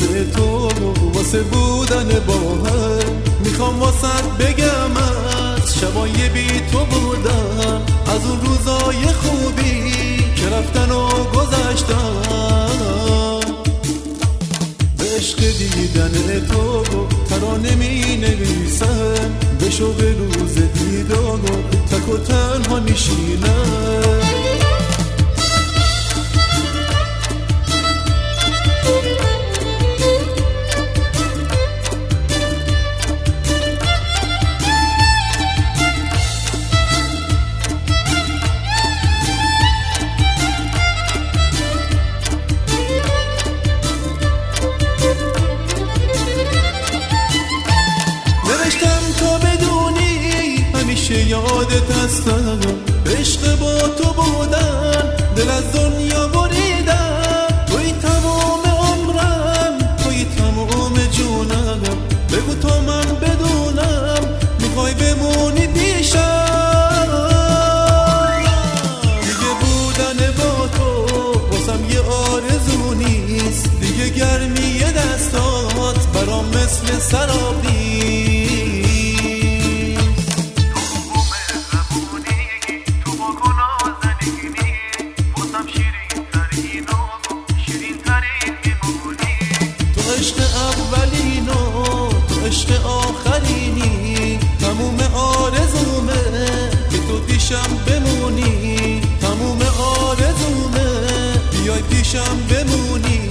واسه تو واسه بودن با هم. میخوام واسط بگم از شبای بی تو بودم، از اون روزای خوبی که رفتن و گذشتن. به عشق دیدن تو ترانه می نویسم، به شوق روز دیدار تک و تنها میشینم. یادت هستم، عشق با تو بودن، دل از دنیا بریدم. توی تمام عمرم، توی تمام جونم، بگو تا من بدونم میخوای بمونی پیشم. دیگه بودن با تو واسم یه آرزو نیست، دیگه گرمی دستات برام مثل سراب نیست. عشق اولینو تو عشق آخرینی، تموم آرزومه که تو پیشم بمونی. تموم آرزومه بیای پیشم بمونی.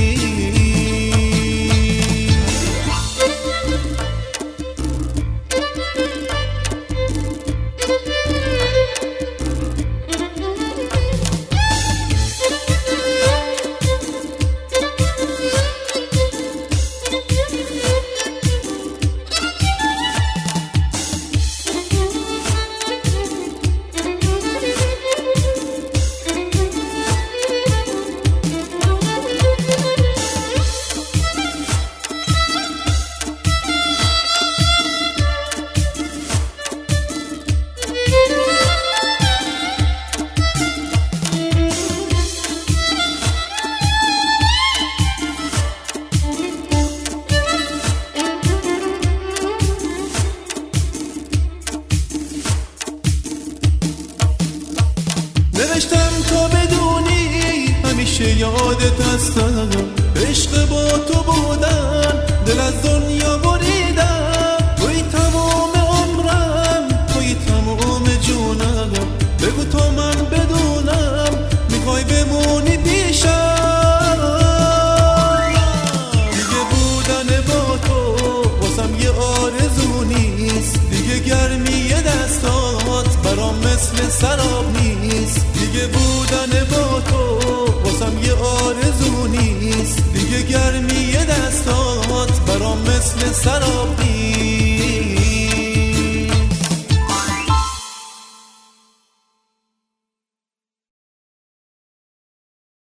نوشتم تا بدونی همیشه یادت هستم، عشق با تو بودن، دل از دنیا بریدم. توی تمام عمرم، توی تمام جونم، بگو تا من بدونم میخوای بمونی پیشم. دیگه بودن با تو واسم یه آرزو نیست، دیگه گرمی دستات برام مثل سراب نیست. دیگه بودن با تو واسم یه آرزو نیست، دیگه گرمی دستات برام مثل سراب نیست.